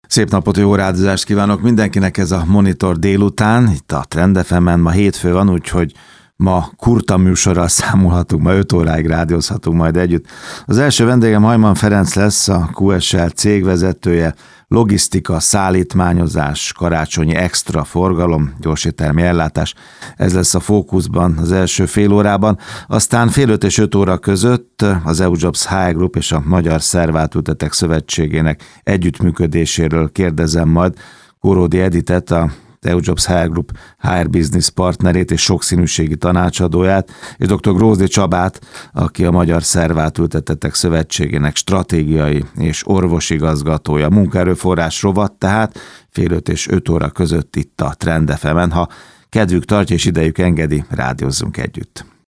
Szép napot, jó rádiózást kívánok mindenkinek, ez a Monitor délután, itt a Trend FM-en, ma hétfő van, úgyhogy ma Kurta műsorral számolhatunk, ma 5 óráig rádiózhatunk majd együtt. Az első vendégem Hajman Ferenc lesz, a QSL cégvezetője, logisztika, szállítmányozás, karácsonyi extra forgalom, gyorséttermi ellátás. Ez lesz a fókuszban az első fél órában. Aztán fél 5 és 5 óra között az EUJOBS HR Group és a Magyar Szerváltültetek Szövetségének együttműködéséről kérdezem majd Kóródi Editet, a EUJOBS HR Group HR Business partnerét és sokszínűségi tanácsadóját, és dr. Grózdi Csabát, aki a Magyar Szerváltültetek Szövetségének stratégiai és orvosigazgatója. Munkaerőforrás rovat, tehát fél 5 és 5 óra között itt a Trend FM-en. Ha kedvük tartja és idejük engedi, rádiózzunk együtt.